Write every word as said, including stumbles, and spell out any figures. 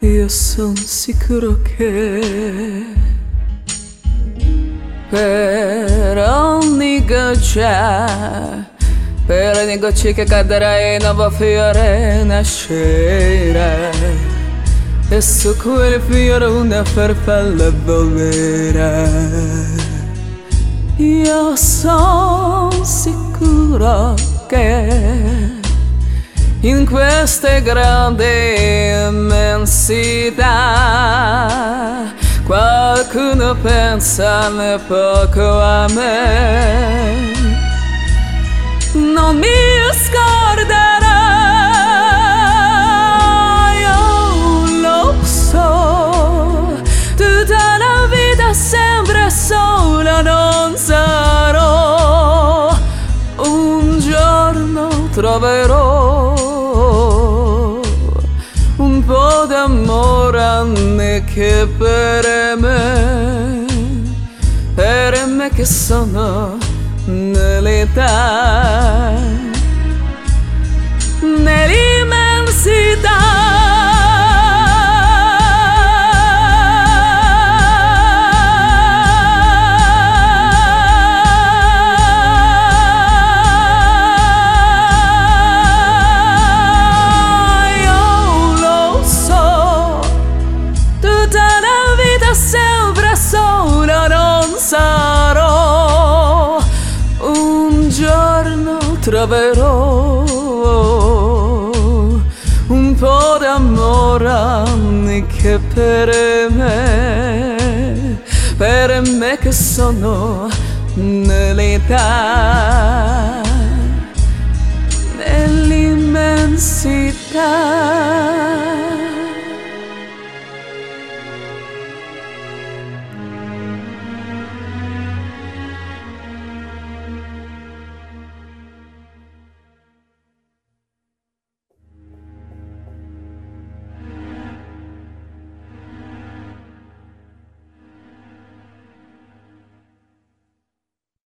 io son sicuro che per ogni goccia, per ogni goccia che cadrà un nuovo fiore nascerà, e su quel fiore una farfalla volerà. Io son sicuro che in queste grandi immensità qualcuno pensa poco a me. Non mi scorderò, io lo so, tutta la vita sempre sola non sarò. Un giorno troverò un po' d'amore anche che per me, per me che sono nell'età, nell'immensità. Sempre sola non sarò, un giorno troverò un po' d'amore anche per me, per me che sono nell'età.